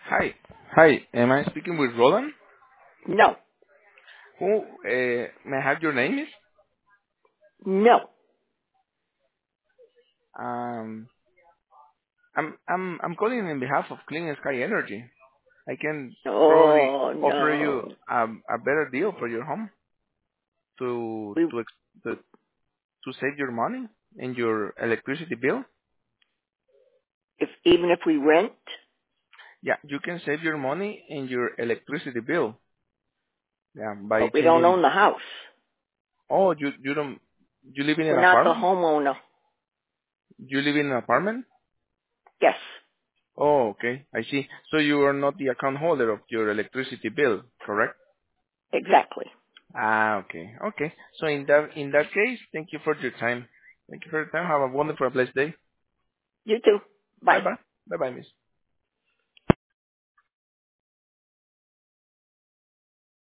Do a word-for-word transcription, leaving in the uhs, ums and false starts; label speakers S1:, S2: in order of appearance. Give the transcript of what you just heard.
S1: Hi. Hi. Am I speaking with Roland?
S2: No,
S1: Who, uh, may I have your name, miss?
S2: no.
S1: Um, I'm, I'm, I'm calling on behalf of Clean Sky Energy. I can probably
S2: Oh,
S1: offer you
S2: no.
S1: a, a better deal for your home to,
S2: We,
S1: to, ex- to, to save your money in your electricity bill.
S2: if even if we rent,
S1: Yeah, you can save your money in your electricity bill. Yeah, by
S2: but we don't
S1: changing.
S2: own the house.
S1: Oh, you, you don't, you live in an
S2: We're not the
S1: apartment?
S2: homeowner.
S1: You live in an apartment?
S2: Yes,
S1: Oh, okay. I see. So you are not the account holder of your electricity bill, correct?
S2: exactly.
S1: Ah, okay. Okay. So in that in that case, thank you for your time. Thank you for your time. Have a wonderful, blessed day.
S2: You too.
S1: Bye
S2: Bye.
S1: bye. Bye bye, miss.